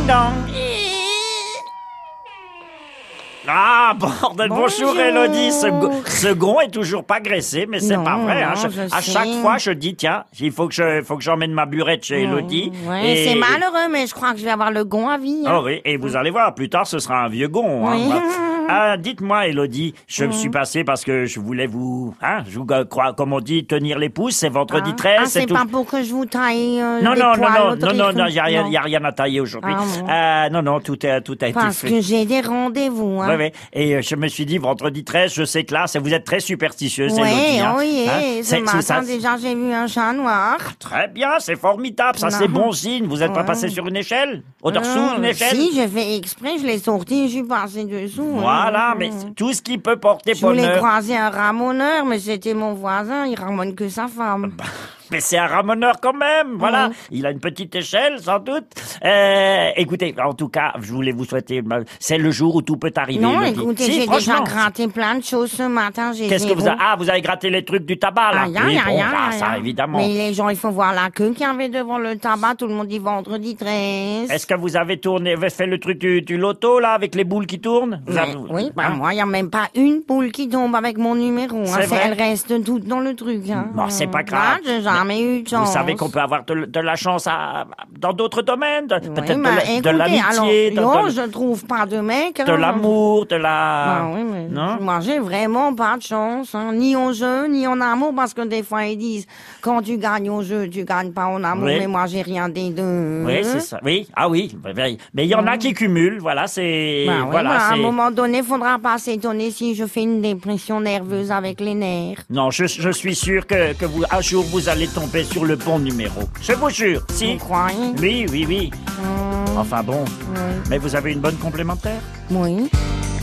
Ding dong. Ah, bordel, bonjour Élodie. Ce gond est toujours pas graissé, mais c'est pas vrai. Hein. À chaque fois, je dis, tiens, il faut que j'emmène ma burette chez Élodie. Ouais, c'est malheureux, mais je crois que je vais avoir le gond à vie. Hein. Oh oui, et vous allez voir, plus tard, ce sera un vieux gond. Oui. Hein. Ah, dites-moi, Élodie, je me suis passé parce que je voulais vous, je vous crois, comme on dit, tenir les pouces. C'est vendredi 13. Ah, c'est tout... pas pour que je vous taille Non, les poils il y a rien à tailler aujourd'hui. Non, tout a été fait. Parce que j'ai des rendez-vous, hein. Oui. Et je me suis dit, vendredi 13, je sais que là, vous êtes très superstitieuse, Élodie. Oui, ce matin, déjà, j'ai vu un chat noir. Très bien, c'est formidable, ça c'est bon signe. Vous n'êtes pas passé sur une échelle? Au-dessous d'une échelle? Si, j'ai fait exprès, je l'ai sorti, je suis passé dessous. Voilà, mais tout ce qui peut porter bonheur. Je voulais croiser un ramoneur, mais c'était mon voisin, il ramone que sa femme. Mais c'est un ramoneur quand même, voilà. Il a une petite échelle, sans doute. Écoutez, en tout cas, je voulais vous souhaiter... C'est le jour où tout peut arriver. Non, écoutez, j'ai déjà gratté plein de choses ce matin. Qu'est-ce que vous avez... Ah, vous avez gratté les trucs du tabac, là. Ça, évidemment. Mais les gens, il faut voir la queue qu'il y avait devant le tabac. Tout le monde dit vendredi 13. Est-ce que vous avez fait le truc du loto, là, avec les boules qui tournent? Oui, moi, il n'y a même pas une boule qui tombe avec mon numéro. C'est vrai? Elle reste toute dans le truc. Hein. Non, c'est pas grave. Jamais eu de chance. Vous savez qu'on peut avoir de la chance dans d'autres domaines, peut-être écoutez, de l'amitié, non, je trouve pas de mec. De l'amour, de la... oui, mais non? Moi, j'ai vraiment pas de chance, hein, ni au jeu, ni en amour, parce que des fois, ils disent, quand tu gagnes au jeu, tu gagnes pas en amour, mais moi, j'ai rien des deux. Oui, c'est ça. Oui, mais il y en a qui cumulent, voilà, c'est... à un moment donné, faudra pas s'étonner si je fais une dépression nerveuse avec les nerfs. Non, je suis sûr que vous, un jour, vous allez tomber sur le bon numéro. Je vous jure, si. Vous croyez? Oui. Enfin bon, mais vous avez une bonne complémentaire? Oui.